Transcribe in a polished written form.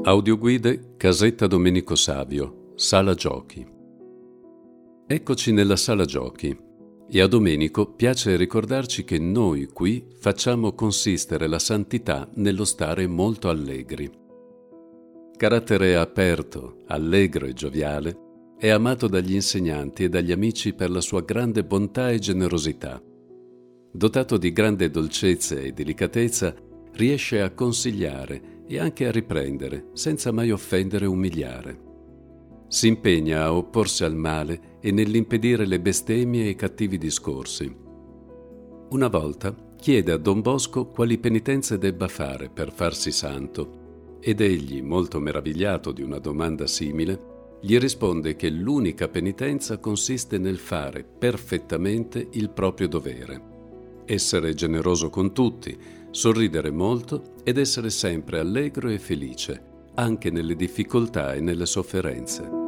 Audioguide Casetta Domenico Savio, Sala Giochi. Eccoci nella sala giochi e a Domenico piace ricordarci che noi qui facciamo consistere la santità nello stare molto allegri. Carattere aperto, allegro e gioviale, è amato dagli insegnanti e dagli amici per la sua grande bontà e generosità. Dotato di grande dolcezza e delicatezza, riesce a consigliare e anche a riprendere, senza mai offendere o umiliare. Si impegna a opporsi al male e nell'impedire le bestemmie e i cattivi discorsi. Una volta chiede a Don Bosco quali penitenze debba fare per farsi santo, ed egli, molto meravigliato di una domanda simile, gli risponde che l'unica penitenza consiste nel fare perfettamente il proprio dovere. Essere generoso con tutti, sorridere molto ed essere sempre allegro e felice, anche nelle difficoltà e nelle sofferenze.